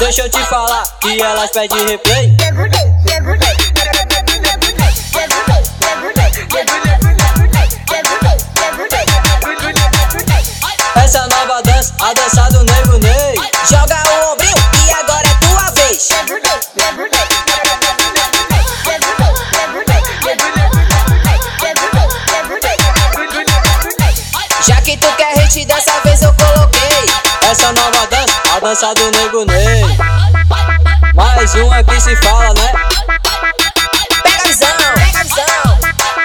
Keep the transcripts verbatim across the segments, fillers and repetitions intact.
Deixa eu te falar que elas pedem replay. Essa nova dança, a dança do Nego Ney. Joga o ombrinho e agora é tua vez. Já que tu quer hit, dessa vez eu coloquei essa nova dança, a dança do Nego Ney. Mais uma que se fala, né? Pega a visão, pega a visão.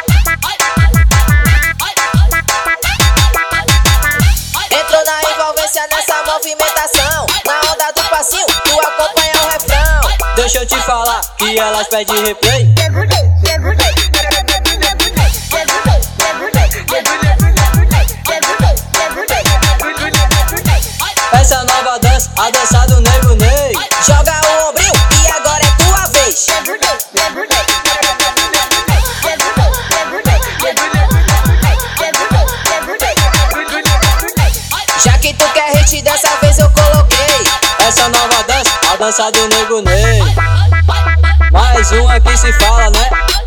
Entrou na envolvência nessa movimentação. Na onda do passinho, tu acompanha o refrão. Deixa eu te falar que elas pedem replay. Essa nova dança, a dança do Nego Ney. Joga o ombrinho e agora é tua vez. Já que tu quer hit, dessa vez eu coloquei essa nova dança, a dança do Nego Ney. Mais uma que se fala, né?